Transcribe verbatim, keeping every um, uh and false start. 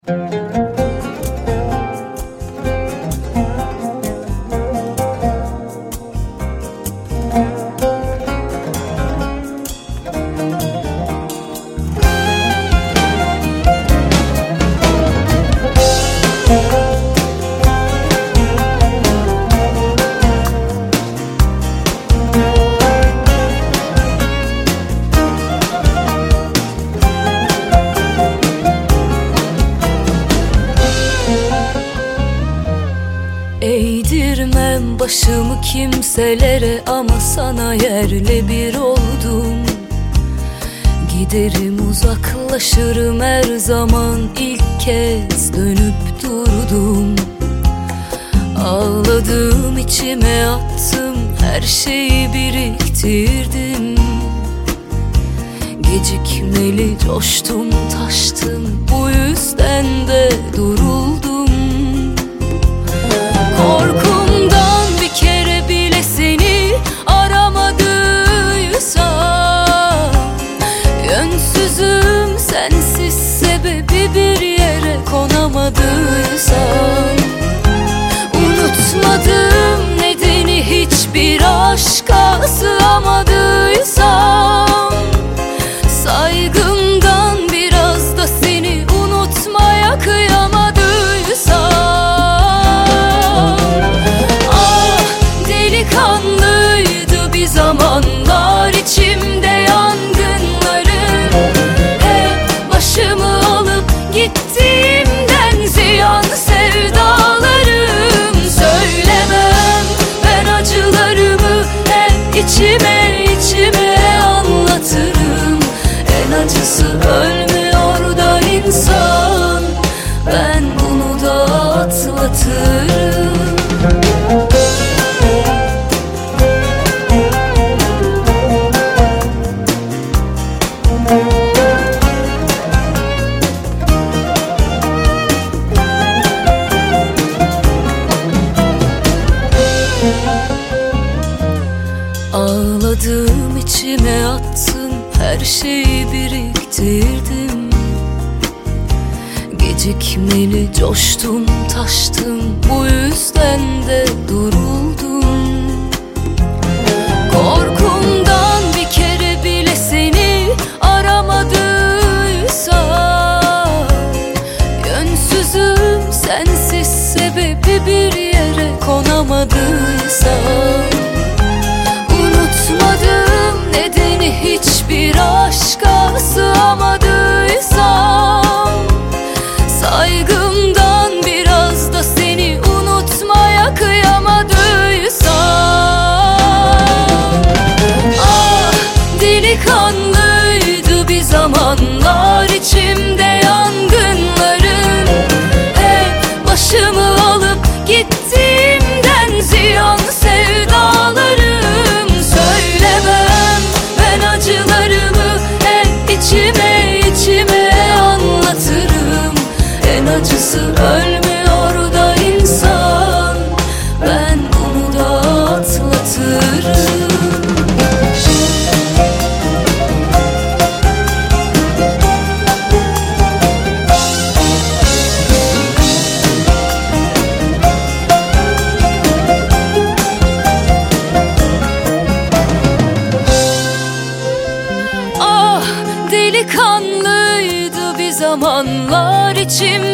Eğdirmem başımı kimselere ama sana yerle bir oldum. Giderim uzaklaşırım her zaman, ilk kez dönüp durdum. Ağladım, içime attım, her şeyi biriktirdim. Gecikmeli coştum, taştım, bu yüzden de duruldum. Korkumdan bir kere bile seni aramadıysam, yönsüzüm sensiz sebebi bir yere konamadıysam, unutmadım nedeni hiçbir aşka sığamadıysam, saygımdan biraz da seni unutmaya kıyamadıysam, kanlıydı bir zamanlar içimde yangınların, hep başımı alıp gittiğimden ziyan sevdalarım. Söylemem ben acılarımı, hep içime içime anlatırım. En acısı ölmüyor da insan, ben bunu da atlatırım. Ağladım, içime attım, her şeyi biriktirdim. Gecikmeli coştum, taştım, bu yüzden de duruldum. Korkumdan bir kere bile seni aramadıysam, yönsüzüm sensiz sebebi bir yere konamadıysam, unutmadım nedeni hiçbir aşka sığamadıysam, saygımdan biraz da seni unutmaya kıyamadıysam, ah delikanlıydı bir zamanlar içimde yangınların, hep başımı alıp gittiğimden ziyan sevdalarım. Söylemem ben acılarımı, hep içime içime anlatırım. En acısı ölmüyor da insan, ben bunu da atlatırım. Delikanlıydı bir zamanlar içim